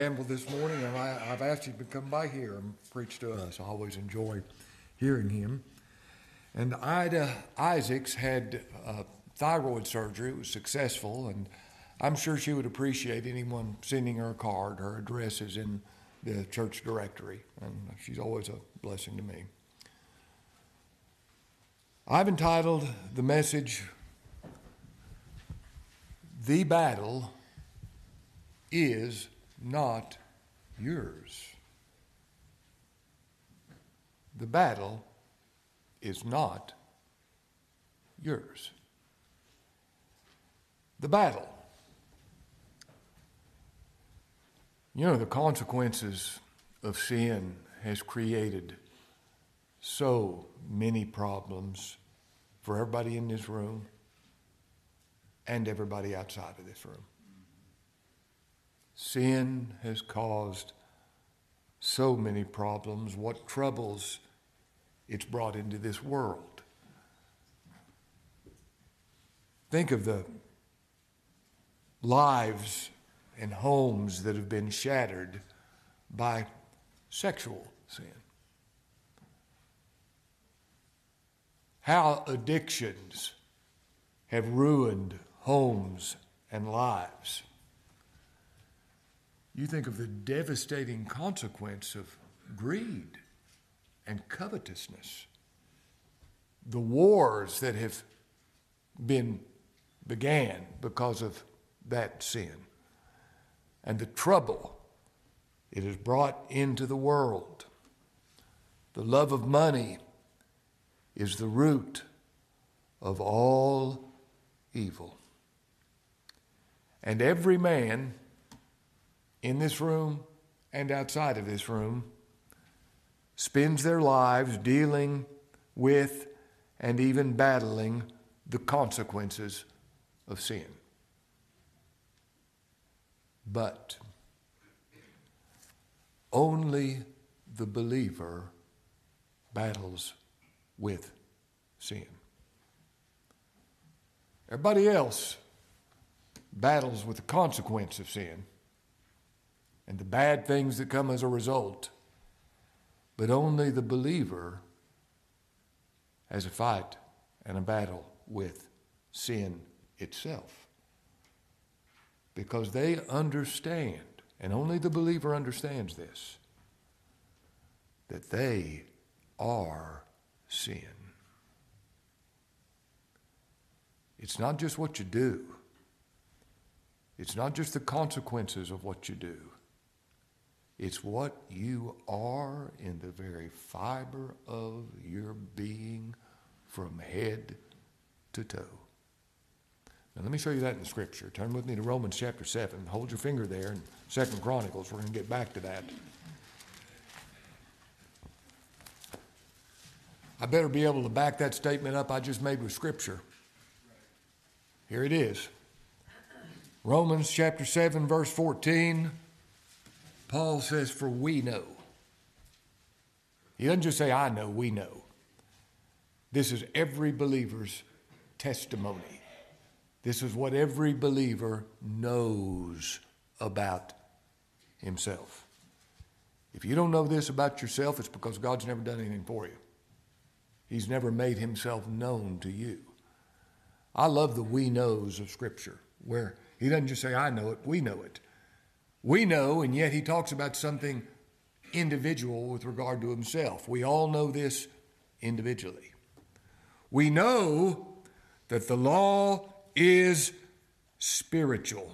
Campbell this morning, and I've asked him to come by here and preach to us. I always enjoy hearing him. And Ida Isaacs had thyroid surgery. It was successful, and I'm sure she would appreciate anyone sending her a card. Her address is in the church directory, and she's always a blessing to me. I've entitled the message, "The Battle is Not Yours." The battle is not yours. The battle. You know, the consequences of sin has created so many problems for everybody in this room and everybody outside of this room. Sin has caused so many problems. What troubles it's brought into this world. Think of the lives and homes that have been shattered by sexual sin. How addictions have ruined homes and lives. You think of the devastating consequence of greed and covetousness. The wars that have began because of that sin. And the trouble it has brought into the world. The love of money is the root of all evil. And every man in this room and outside of this room spends their lives dealing with and even battling the consequences of sin. But only the believer battles with sin. Everybody else battles with the consequence of sin and the bad things that come as a result. But only the believer has a fight and a battle with sin itself. Because they understand, and only the believer understands this, that they are sin. It's not just what you do. It's not just the consequences of what you do. It's what you are in the very fiber of your being from head to toe. Now let me show you that in the scripture. Turn with me to Romans chapter 7. Hold your finger there in 2 Chronicles. We're going to get back to that. I better be able to back that statement up I just made with scripture. Here it is. Romans chapter 7 verse 14. Paul says, "For we know." He doesn't just say, "I know," we know. This is every believer's testimony. This is what every believer knows about himself. If you don't know this about yourself, it's because God's never done anything for you. He's never made himself known to you. I love the "we knows" of Scripture, where he doesn't just say, "I know it," we know it. We know, and yet he talks about something individual with regard to himself. We all know this individually. We know that the law is spiritual.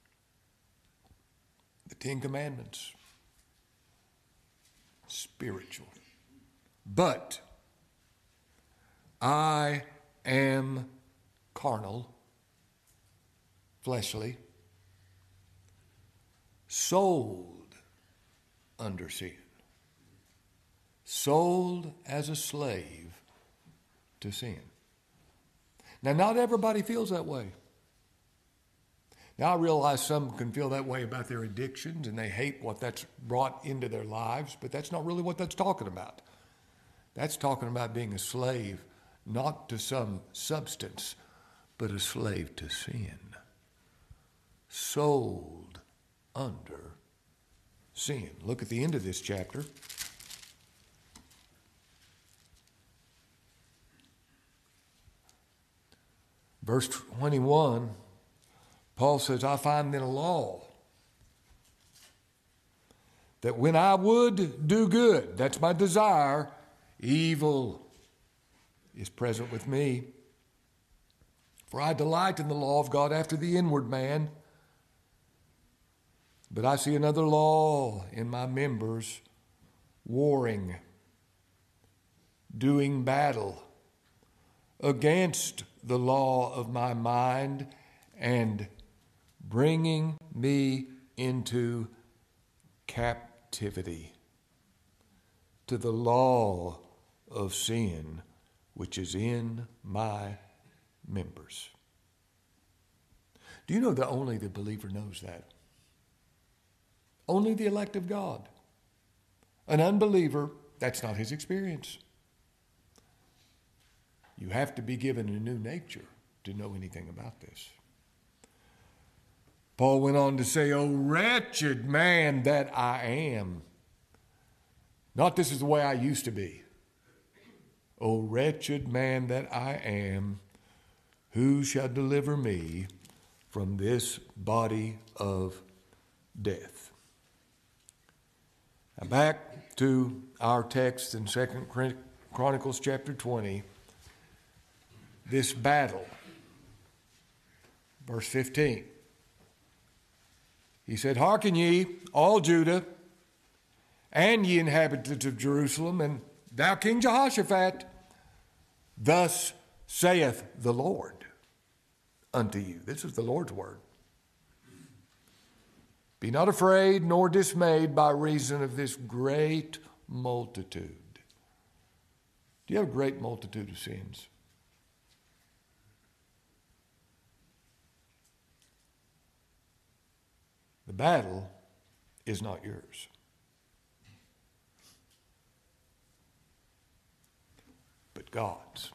The 10 Commandments, spiritual. But I am carnal, fleshly, sold under sin, sold as a slave to sin. Now, not everybody feels that way. Now, I realize some can feel that way about their addictions and they hate what that's brought into their lives, but that's not really what that's talking about. That's talking about being a slave, not to some substance, but a slave to sin. Sold under sin. Look at the end of this chapter. Verse 21, Paul says, I find in a law that when I would do good, that's my desire, evil is present with me. For I delight in the law of God after the inward man, but I see another law in my members, warring, doing battle against the law of my mind and bringing me into captivity to the law of sin which is in my members. Do you know that only the believer knows that? Only the elect of God. An unbeliever, that's not his experience. You have to be given a new nature to know anything about this. Paul went on to say, "O wretched man that I am." Not this is the way I used to be. "O wretched man that I am, who shall deliver me from this body of death?" Now back to our text in 2 Chronicles chapter 20. This battle, verse 15. He said, "Hearken ye, all Judah, and ye inhabitants of Jerusalem, and thou King Jehoshaphat, thus saith the Lord unto you." This is the Lord's word. "Be not afraid nor dismayed by reason of this great multitude." Do you have a great multitude of sins? The battle is not yours. But God's.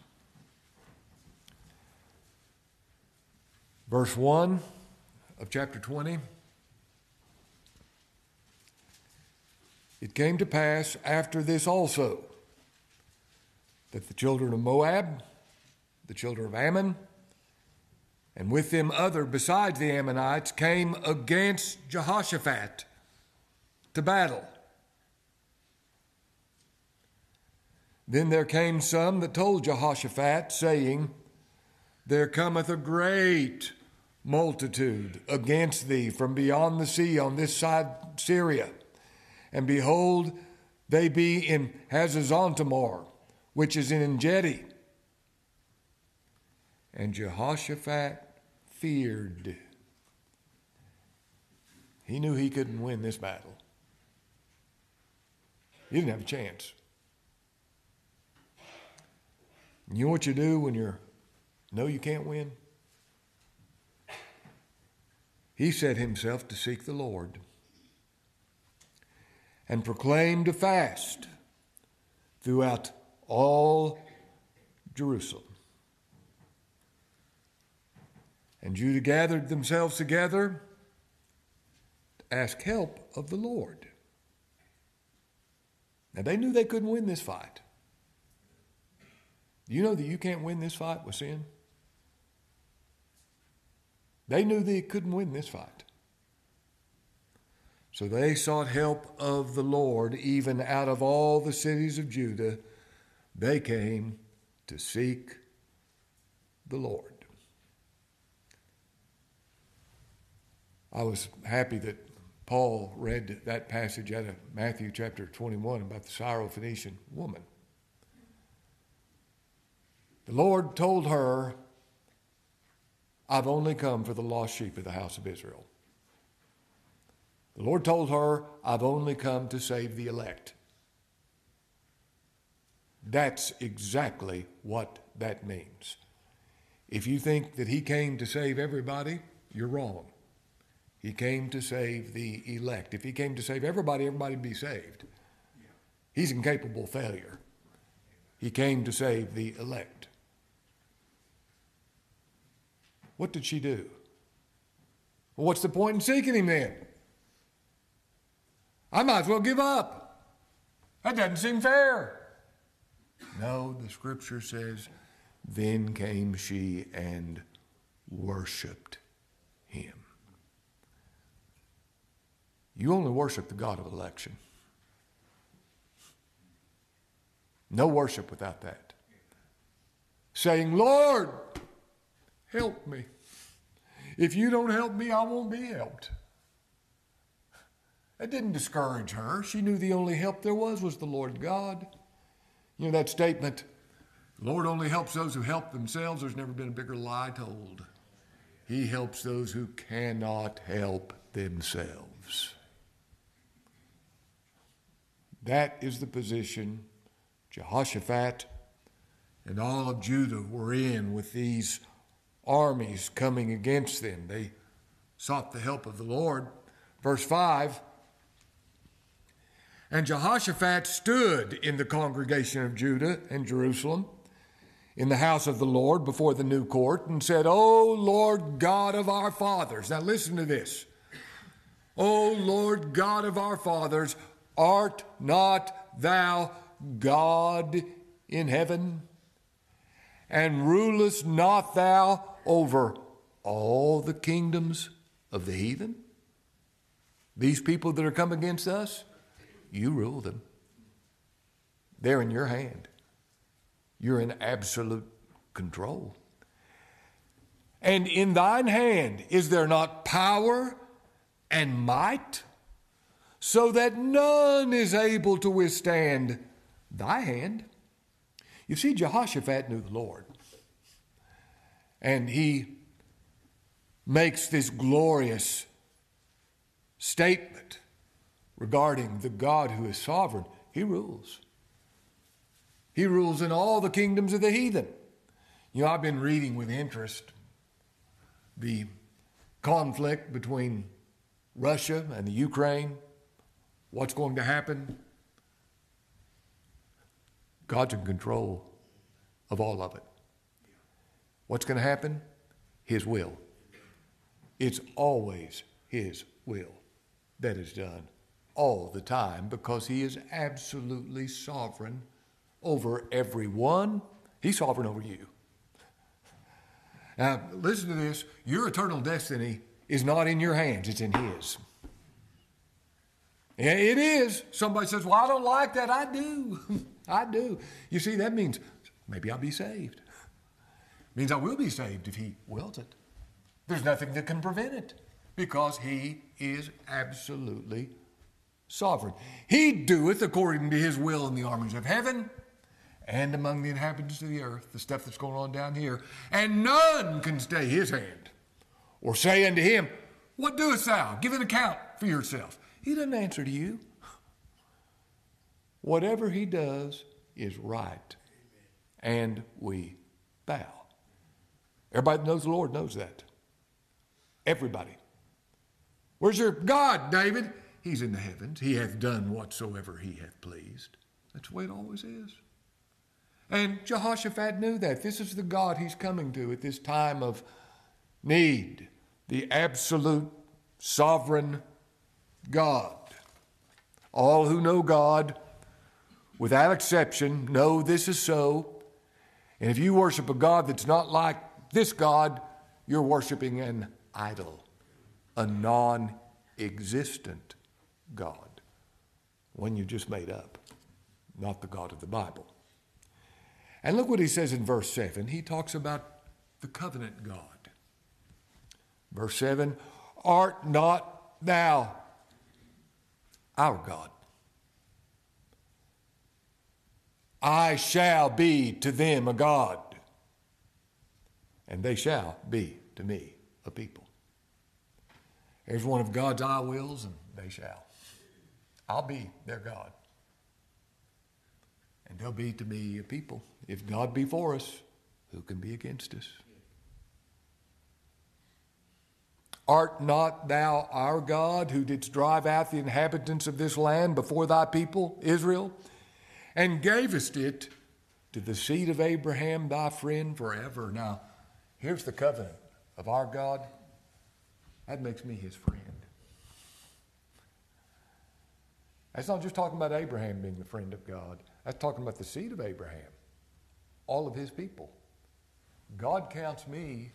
Verse 1 of chapter 20. "It came to pass after this also that the children of Moab, the children of Ammon, and with them other besides the Ammonites, came against Jehoshaphat to battle. Then there came some that told Jehoshaphat, saying, There cometh a great multitude against thee from beyond the sea on this side Syria. And behold, they be in Hazazontamar, which is in En-gedi. And Jehoshaphat feared." He knew he couldn't win this battle. He didn't have a chance. You know what you do when you know you can't win? He set himself to seek the Lord and proclaimed a fast throughout all Jerusalem. And Judah gathered themselves together to ask help of the Lord. Now they knew they couldn't win this fight. You know that you can't win this fight with sin? They knew they couldn't win this fight. So they sought help of the Lord, even out of all the cities of Judah. They came to seek the Lord. I was happy that Paul read that passage out of Matthew chapter 21 about the Syrophoenician woman. The Lord told her, "I've only come for the lost sheep of the house of Israel." The Lord told her, "I've only come to save the elect." That's exactly what that means. If you think that he came to save everybody, you're wrong. He came to save the elect. If he came to save everybody, everybody would be saved. He's incapable of failure. He came to save the elect. What did she do? Well, what's the point in seeking him then? I might as well give up. That doesn't seem fair. No, the scripture says, then came she and worshiped him. You only worship the God of election. No worship without that. Saying, Lord, help me. If you don't help me, I won't be helped. That didn't discourage her. She knew the only help there was the Lord God. You know that statement, the Lord only helps those who help themselves. There's never been a bigger lie told. He helps those who cannot help themselves. That is the position Jehoshaphat and all of Judah were in with these armies coming against them. They sought the help of the Lord. Verse 5, and Jehoshaphat stood in the congregation of Judah and Jerusalem in the house of the Lord before the new court and said, O Lord God of our fathers. Now listen to this. O Lord God of our fathers, art not thou God in heaven? And rulest not thou over all the kingdoms of the heathen? These people that are come against us, you rule them. They're in your hand. You're in absolute control. And in thine hand is there not power and might, so that none is able to withstand thy hand? You see, Jehoshaphat knew the Lord. And he makes this glorious statement regarding the God who is sovereign. He rules. He rules in all the kingdoms of the heathen. You know, I've been reading with interest the conflict between Russia and the Ukraine. What's going to happen? God's in control of all of it. What's going to happen? His will. It's always His will that is done all the time because He is absolutely sovereign over everyone. He's sovereign over you. Now, listen to this. Your eternal destiny is not in your hands. It's in His. Yeah, it is. Somebody says, well, I don't like that. I do. I do. You see, that means maybe I'll be saved. It means I will be saved if He wills it. There's nothing that can prevent it because He is absolutely sovereign. He doeth according to His will in the armies of heaven and among the inhabitants of the earth, the stuff that's going on down here. And none can stay His hand or say unto Him, what doest thou? Give an account for yourself. He doesn't answer to you. Whatever He does is right. And we bow. Everybody that knows the Lord knows that. Everybody. Where's your God, David? He's in the heavens. He hath done whatsoever He hath pleased. That's the way it always is. And Jehoshaphat knew that. This is the God he's coming to at this time of need. The absolute sovereign God. All who know God, without exception, know this is so. And if you worship a God that's not like this God, you're worshiping an idol, a non-existent God, one you just made up, not the God of the Bible. And look what he says in verse 7. He talks about the covenant God. Verse 7, art not thou our God? I shall be to them a God, and they shall be to me a people. Here's one of God's I wills, and they shall. I'll be their God, and they'll be to me a people. If God be for us, who can be against us? Art not thou our God, who didst drive out the inhabitants of this land before thy people, Israel, and gavest it to the seed of Abraham, thy friend, forever? Now, here's the covenant of our God. That makes me His friend. That's not just talking about Abraham being the friend of God. That's talking about the seed of Abraham, all of his people. God counts me,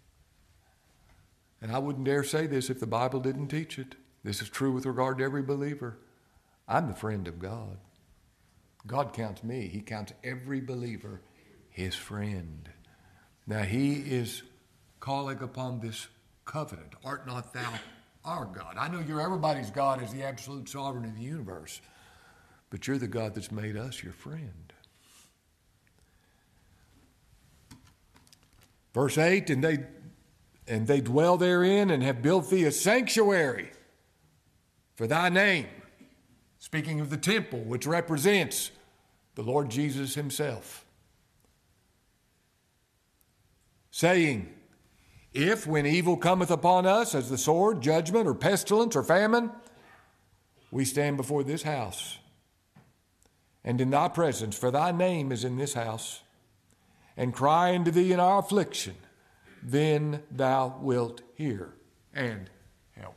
and I wouldn't dare say this if the Bible didn't teach it. This is true with regard to every believer. I'm the friend of God. God counts me. He counts every believer his friend. Now he is calling upon this covenant. Art not thou our God? I know you're everybody's God as the absolute sovereign of the universe, but you're the God that's made us your friend. Verse 8, and they dwell therein and have built thee a sanctuary for thy name. Speaking of the temple, which represents the Lord Jesus himself. Saying, if when evil cometh upon us as the sword, judgment, or pestilence, or famine, we stand before this house and in thy presence, for thy name is in this house, and cry unto thee in our affliction, then thou wilt hear and help.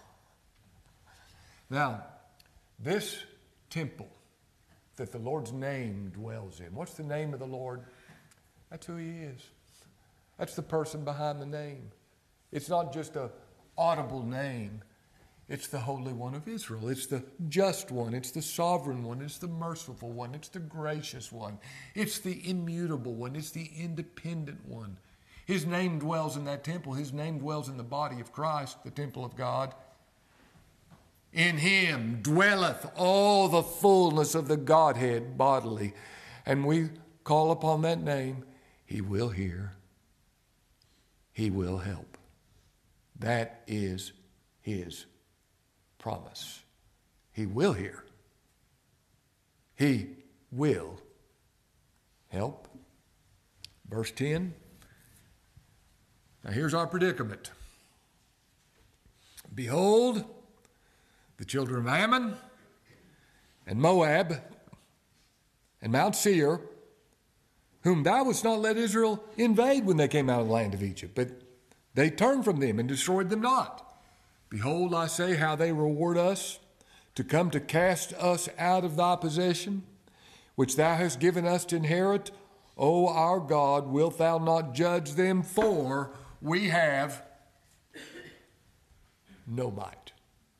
Now, this temple that the Lord's name dwells in, what's the name of the Lord? That's who he is. That's the person behind the name. It's not just an audible name. It's the Holy One of Israel. It's the just one. It's the sovereign one. It's the merciful one. It's the gracious one. It's the immutable one. It's the independent one. His name dwells in that temple. His name dwells in the body of Christ, the temple of God. In him dwelleth all the fullness of the Godhead bodily. And we call upon that name. He will hear. He will help. That is his promise. He will hear. He will help. Verse 10. Now here's our predicament. Behold, the children of Ammon and Moab and Mount Seir, whom thou wouldst not let Israel invade when they came out of the land of Egypt, but they turned from them and destroyed them not. Behold, I say how they reward us to come to cast us out of thy possession, which thou hast given us to inherit. O our God, wilt thou not judge them? For we have no might.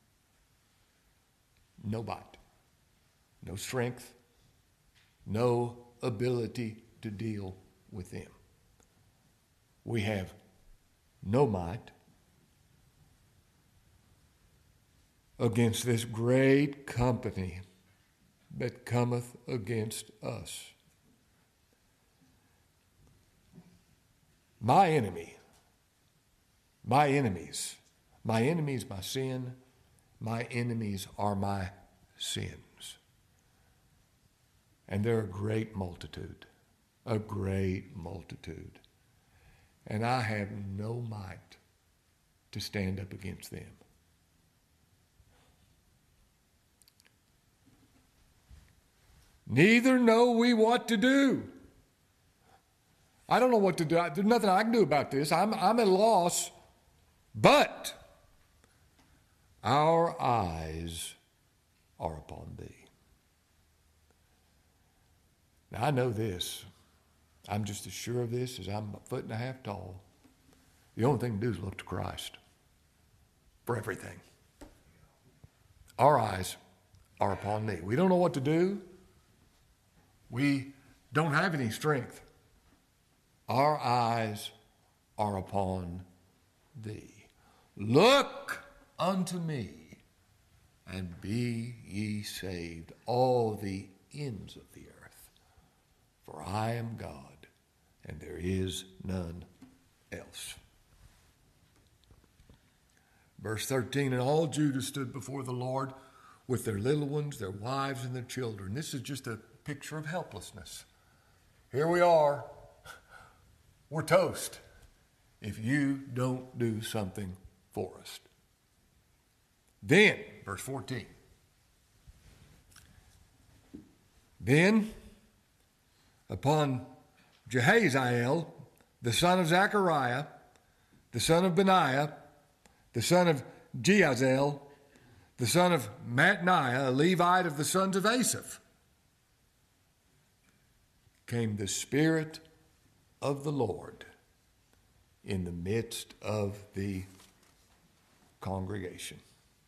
No might. No strength. No ability to deal with them. We have no might against this great company that cometh against us. My enemy, my enemies, my sin, my enemies are my sins. And they're a great multitude. A great multitude. And I have no might to stand up against them. Neither know we what to do. I don't know what to do. There's nothing I can do about this. I'm at a loss. But our eyes are upon thee. Now I know this. I'm just as sure of this as I'm 1.5 feet tall. The only thing to do is look to Christ for everything. Our eyes are upon thee. We don't know what to do. We don't have any strength. Our eyes are upon thee. Look unto me, and be ye saved, all the ends of the earth. For I am God, and there is none else. Verse 13, and all Judah stood before the Lord with their little ones, their wives, and their children. This is just a picture of helplessness. Here we are. We're toast if you don't do something for us. Then, verse 14. Then, upon Jehaziel, the son of Zechariah, the son of Benaiah, the son of Jehaziel, the son of Mattaniah, a Levite of the sons of Asaph, came the Spirit of the Lord in the midst of the congregation.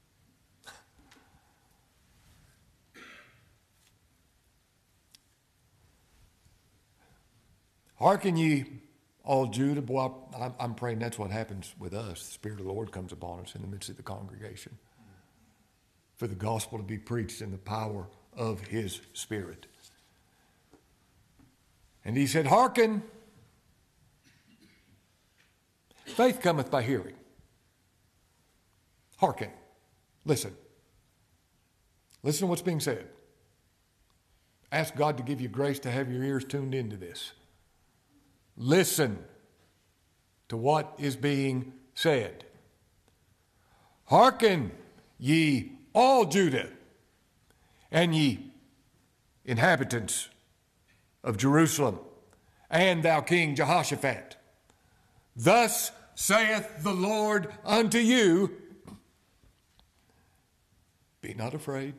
Hearken ye, all Judah. Boy, I'm praying that's what happens with us. The Spirit of the Lord comes upon us in the midst of the congregation for the gospel to be preached in the power of His Spirit. And he said, hearken, faith cometh by hearing. Hearken. Listen. Listen to what's being said. Ask God to give you grace to have your ears tuned into this. Listen to what is being said. Hearken, ye all Judah, and ye inhabitants of Jerusalem, and thou King Jehoshaphat. Thus saith the Lord unto you, be not afraid,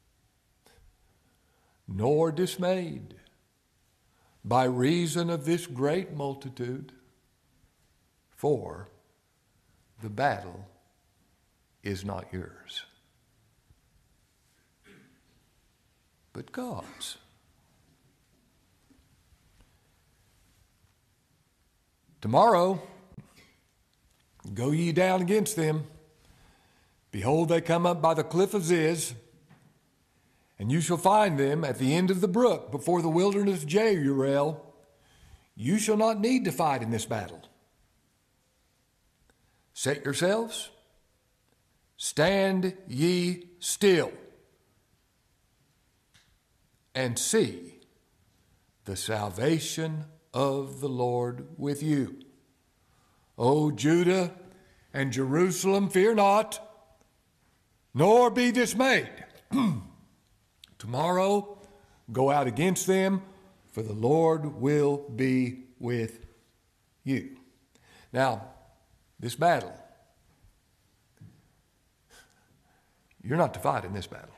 nor dismayed by reason of this great multitude, for the battle is not yours, but God's. Tomorrow, go ye down against them. Behold, they come up by the cliff of Ziz, and you shall find them at the end of the brook before the wilderness of Jeruel. You shall not need to fight in this battle. Set yourselves, stand ye still, and see the salvation of the Lord with you. O Judah and Jerusalem, fear not, nor be dismayed. Tomorrow, go out against them, for the Lord will be with you. Now, this battle, you're not to fight in this battle.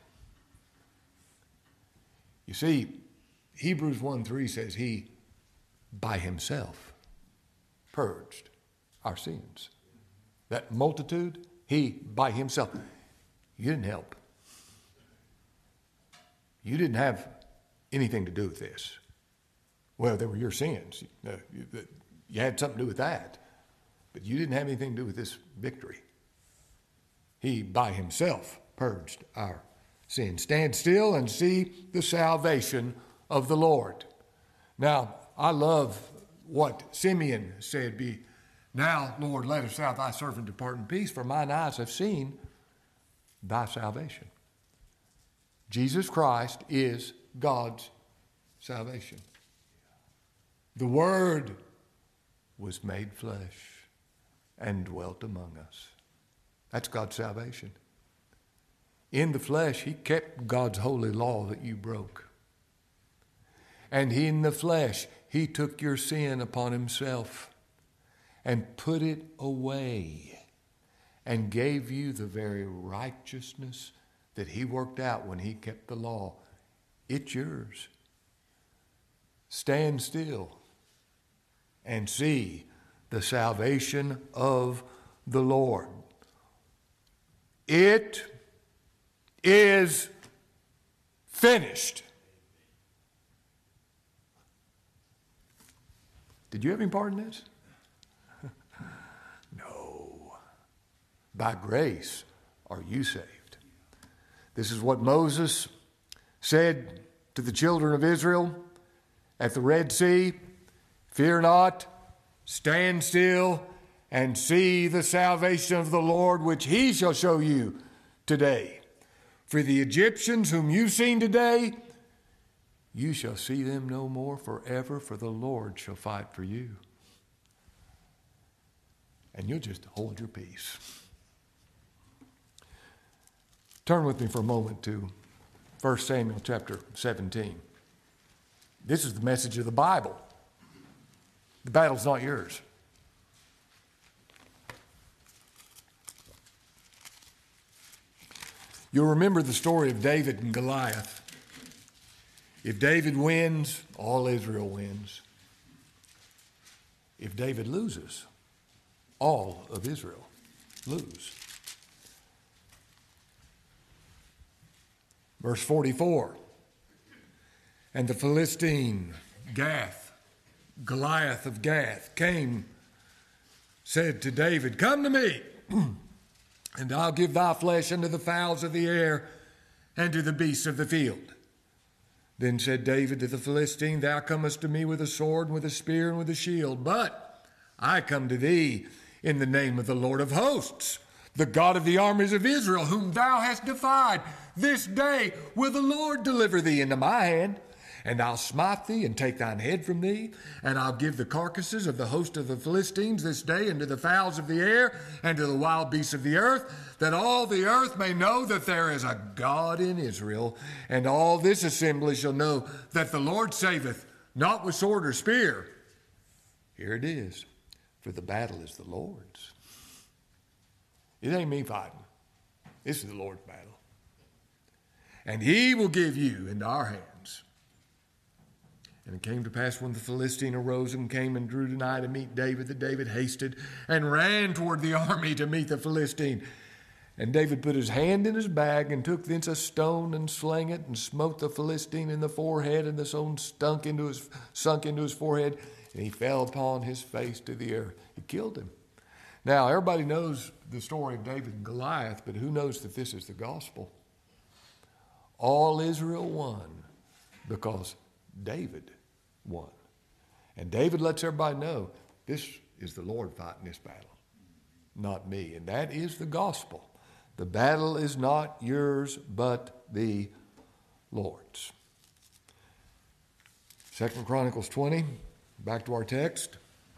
You see, Hebrews 1:3 says He by Himself purged our sins. That multitude, He by Himself. You didn't help. You didn't have anything to do with this. Well, they were your sins. You had something to do with that. But you didn't have anything to do with this victory. He by Himself purged our sins. Stand still and see the salvation of the Lord. Now, I love what Simeon said. Now, Lord, let us out thy servant depart in peace, for mine eyes have seen thy salvation. Jesus Christ is God's salvation. The Word was made flesh and dwelt among us. That's God's salvation. In the flesh, He kept God's holy law that you broke. And in the flesh, He took your sin upon Himself and put it away and gave you the very righteousness that He worked out when He kept the law. It's yours. Stand still and see the salvation of the Lord. It is finished. Did you have any part in this? No. By grace are you saved. This is what Moses said to the children of Israel at the Red Sea. Fear not, stand still, and see the salvation of the Lord, which He shall show you today. For the Egyptians whom you've seen today, you shall see them no more forever, for the Lord shall fight for you. And you'll just hold your peace. Turn with me for a moment to 1 Samuel chapter 17. This is the message of the Bible. The battle's not yours. You'll remember the story of David and Goliath. If David wins, all Israel wins. If David loses, all of Israel lose. Verse 44, and the Philistine, Goliath of Gath, came, said to David, come to me, and I'll give thy flesh unto the fowls of the air and to the beasts of the field. Then said David to the Philistine, thou comest to me with a sword and with a spear and with a shield, but I come to thee in the name of the Lord of hosts, the God of the armies of Israel, whom thou hast defied. This day will the Lord deliver thee into my hand, and I'll smite thee and take thine head from thee, and I'll give the carcasses of the host of the Philistines this day unto the fowls of the air and to the wild beasts of the earth, that all the earth may know that there is a God in Israel, and all this assembly shall know that the Lord saveth, not with sword or spear. Here it is, for the battle is the Lord's. It ain't me fighting. This is the Lord's battle. And he will give you into our hands. And it came to pass when the Philistine arose and came and drew nigh to meet David, that David hasted and ran toward the army to meet the Philistine. And David put his hand in his bag and took thence a stone and slang it and smote the Philistine in the forehead, and the stone sunk into his forehead, and he fell upon his face to the earth. He killed him. Now, everybody knows the story of David and Goliath, but who knows that this is the gospel? All Israel won because David won. And David lets everybody know, this is the Lord fighting this battle, not me. And that is the gospel. The battle is not yours, but the Lord's. 2 Chronicles 20, back to our text.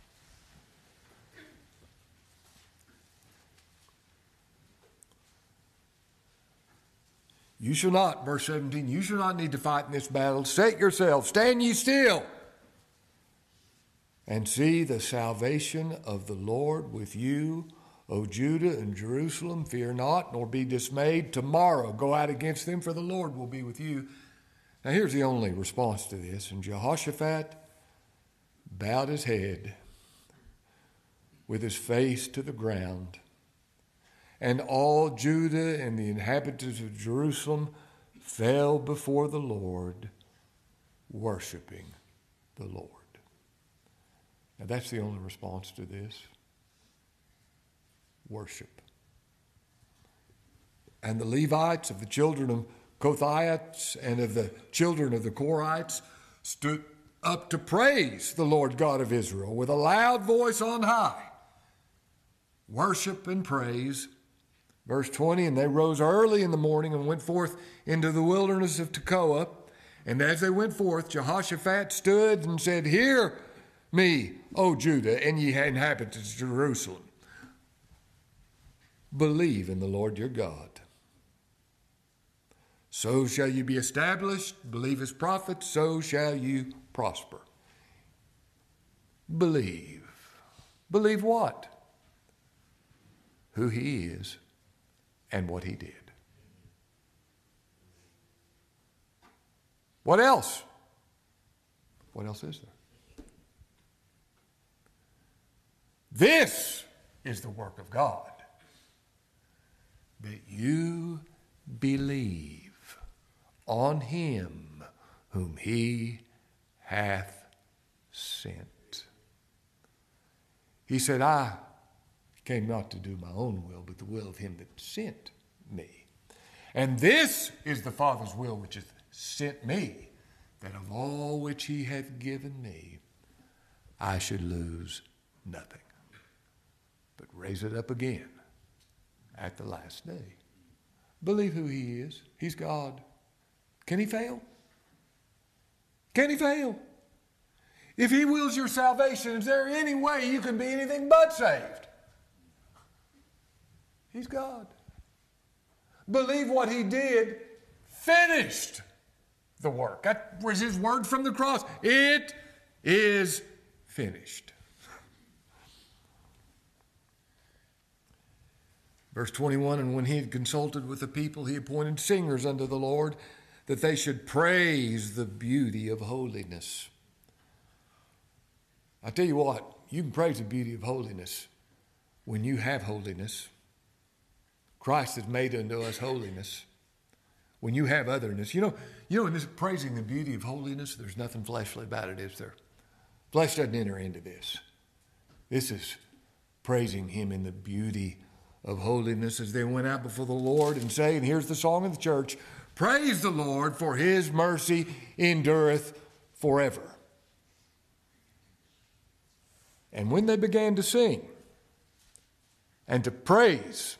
You shall not, verse 17, you shall not need to fight in this battle. Set yourselves, stand ye still, and see the salvation of the Lord with you, O Judah and Jerusalem. Fear not, nor be dismayed. Tomorrow go out against them, for the Lord will be with you. Now here's the only response to this. And Jehoshaphat bowed his head with his face to the ground. And all Judah and the inhabitants of Jerusalem fell before the Lord, worshiping the Lord. Now that's the only response to this. Worship. And the Levites of the children of Kohathites and of the children of the Korites stood up to praise the Lord God of Israel with a loud voice on high. Worship and praise. Verse 20, and they rose early in the morning and went forth into the wilderness of Tekoa. And as they went forth, Jehoshaphat stood and said, hear me, O Judah, and ye inhabitants of Jerusalem. Believe in the Lord your God. So shall you be established. Believe his prophets, so shall you prosper. Believe. Believe what? Who he is and what he did. What else? What else is there? This is the work of God, that you believe on him whom he hath sent. He said, I came not to do my own will, but the will of him that sent me. And this is the Father's will which hath sent me, that of all which he hath given me, I should lose nothing, but raise it up again at the last day. Believe who he is. He's God. Can he fail? Can he fail? If he wills your salvation, is there any way you can be anything but saved? He's God. Believe what he did, finished the work. That was his word from the cross. It is finished. Verse 21, and when he had consulted with the people, he appointed singers unto the Lord, that they should praise the beauty of holiness. I tell you what, you can praise the beauty of holiness when you have holiness. Christ has made unto us holiness. When you have otherness, you know, in this praising the beauty of holiness, there's nothing fleshly about it, is there? Flesh doesn't enter into this. This is praising him in the beauty of holiness as they went out before the Lord and say, and here's the song of the church, praise the Lord, for his mercy endureth forever. And when they began to sing and to praise,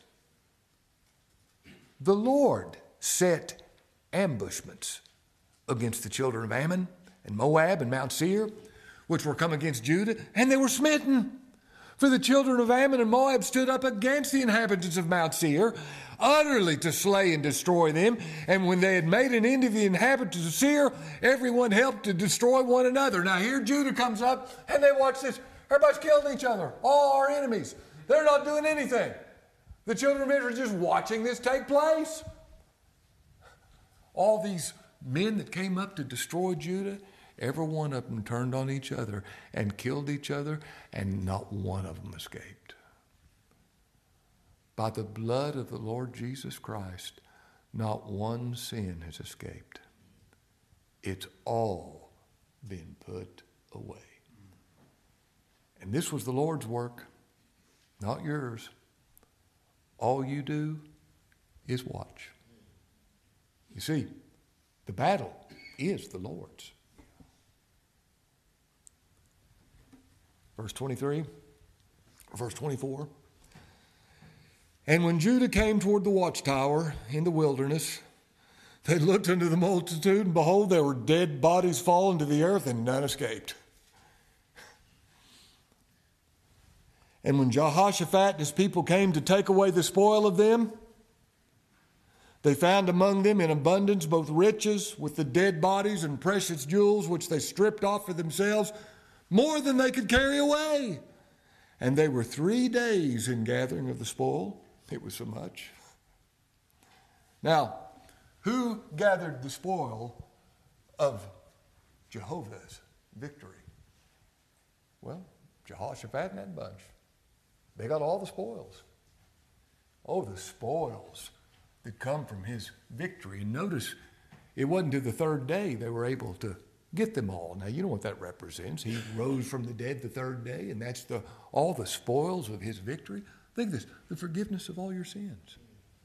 the Lord set ambushments against the children of Ammon and Moab and Mount Seir, which were come against Judah, and they were smitten. For the children of Ammon and Moab stood up against the inhabitants of Mount Seir, utterly to slay and destroy them. And when they had made an end of the inhabitants of Seir, everyone helped to destroy one another. Now here Judah comes up, and they watch this. Everybody's killing each other, all our enemies. They're not doing anything. The children of Israel are just watching this take place. All these men that came up to destroy Judah, every one of them turned on each other and killed each other, and not one of them escaped. By the blood of the Lord Jesus Christ, not one sin has escaped. It's all been put away. And this was the Lord's work, not yours. All you do is watch. You see, the battle is the Lord's. Verse 23, verse 24. And when Judah came toward the watchtower in the wilderness, they looked unto the multitude, and behold, there were dead bodies fallen to the earth, and none escaped. And when Jehoshaphat and his people came to take away the spoil of them, they found among them in abundance both riches with the dead bodies and precious jewels, which they stripped off for themselves, more than they could carry away. And they were 3 days in gathering of the spoil. It was so much. Now, who gathered the spoil of Jehovah's victory? Well, Jehoshaphat and that bunch. They got all the spoils. Oh, the spoils that come from his victory. And notice, it wasn't to the third day they were able to get them all. Now, you know what that represents. He rose from the dead the third day, and that's all the spoils of his victory. Think of this, the forgiveness of all your sins.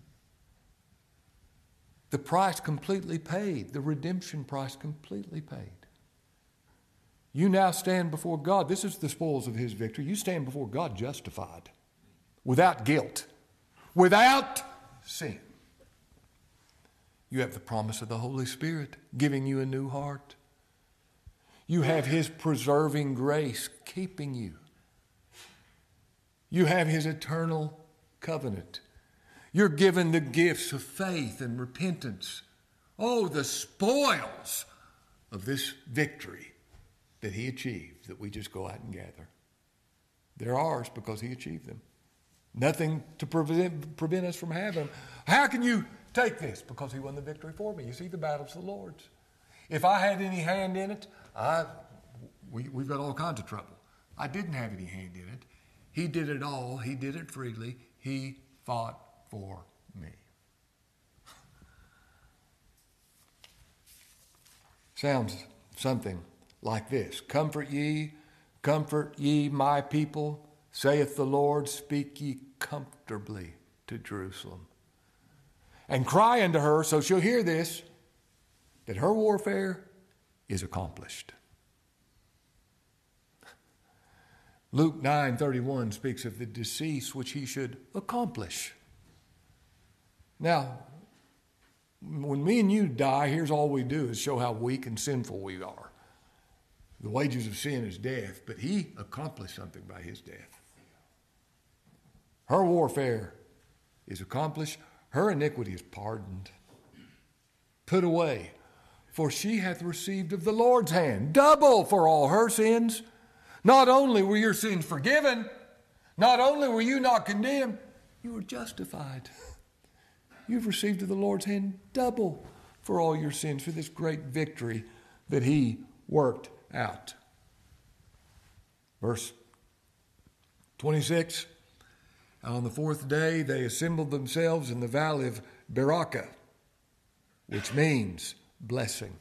The price completely paid, the redemption price completely paid. You now stand before God. This is the spoils of his victory. You stand before God justified, without guilt, without sin. You have the promise of the Holy Spirit giving you a new heart. You have his preserving grace keeping you. You have his eternal covenant. You're given the gifts of faith and repentance. Oh, the spoils of this victory that he achieved, that we just go out and gather. They're ours because he achieved them. Nothing to prevent us from having them. How can you take this? Because he won the victory for me. You see, the battle's the Lord's. If I had any hand in it, we've got all kinds of trouble. I didn't have any hand in it. He did it all. He did it freely. He fought for me. Sounds something like this. Comfort ye, my people, saith the Lord, speak ye comfortably to Jerusalem. And cry unto her, so she'll hear this, that her warfare is accomplished. Luke 9:31 speaks of the decease which he should accomplish. Now, when me and you die, here's all we do is show how weak and sinful we are. The wages of sin is death, but he accomplished something by his death. Her warfare is accomplished. Her iniquity is pardoned, put away. For she hath received of the Lord's hand double for all her sins. Not only were your sins forgiven, not only were you not condemned, You are justified. You've received of the Lord's hand double for all your sins, for this great victory that he worked out. Verse 26, on the fourth day they assembled themselves in the valley of Berachah, which means blessing.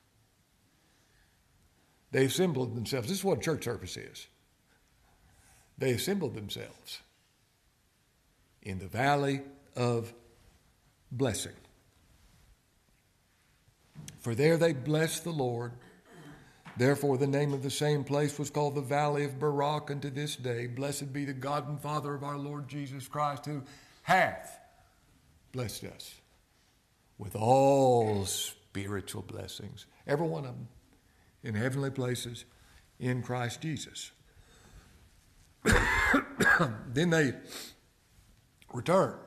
They assembled themselves. This is what church service is. They assembled themselves in the valley of blessing. For there they blessed the Lord. Therefore the name of the same place was called the Valley of Barak unto this day. Blessed be the God and Father of our Lord Jesus Christ, who hath blessed us with all spiritual blessings, every one of them, in heavenly places in Christ Jesus. Then they returned.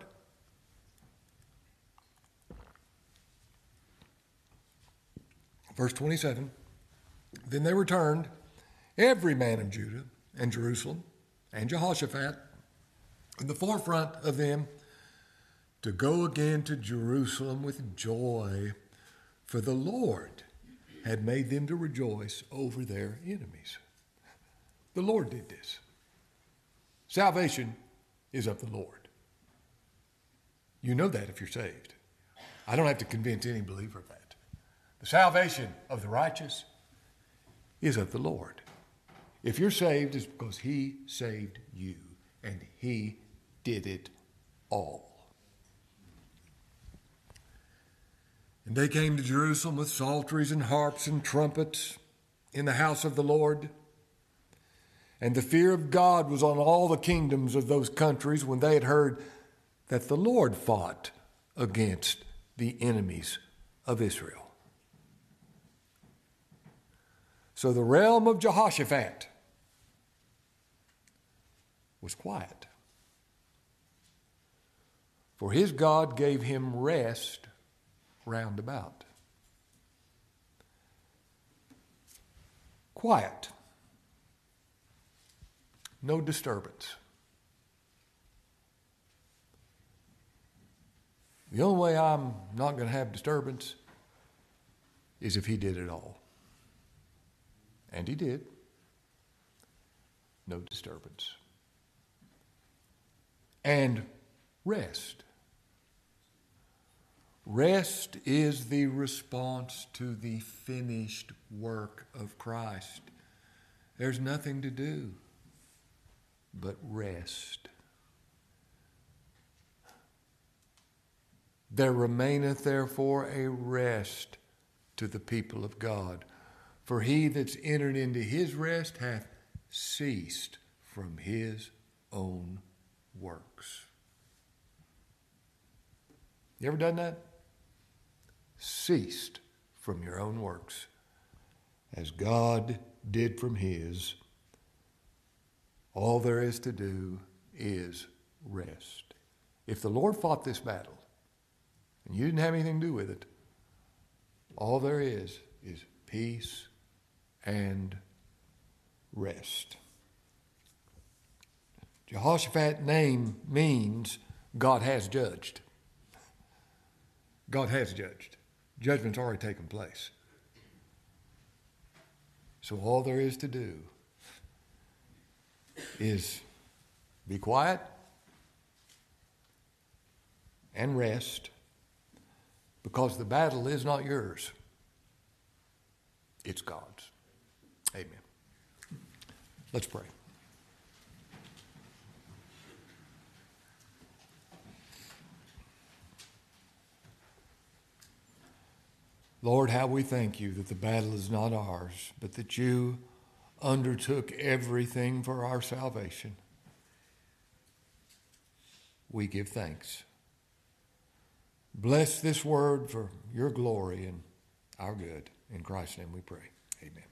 Verse 27, then they returned, every man of Judah and Jerusalem and Jehoshaphat, in the forefront of them, to go again to Jerusalem with joy, for the Lord had made them to rejoice over their enemies. The Lord did this. Salvation is of the Lord. You know that if you're saved. I don't have to convince any believer of that. The salvation of the righteous is of the Lord. If you're saved, it's because he saved you, and he did it all. And they came to Jerusalem with psalteries and harps and trumpets in the house of the Lord. And the fear of God was on all the kingdoms of those countries when they had heard that the Lord fought against the enemies of Israel. So the realm of Jehoshaphat was quiet, for his God gave him rest round about. Quiet. No disturbance. The only way I'm not going to have disturbance is if he did it all. And he did. No disturbance. And rest. Rest is the response to the finished work of Christ. There's nothing to do but rest. There remaineth therefore a rest to the people of God. For he that's entered into his rest hath ceased from his own works. You ever done that? Ceased from your own works, as God did from his. All there is to do is rest. If the Lord fought this battle, and you didn't have anything to do with it, all there is peace and rest. Jehoshaphat's name means God has judged. God has judged. Judgment's already taken place. So all there is to do is be quiet and rest, because the battle is not yours. It's God's. Amen. Let's pray. Lord, how we thank you that the battle is not ours, but that you undertook everything for our salvation. We give thanks. Bless this word for your glory and our good. In Christ's name we pray. Amen.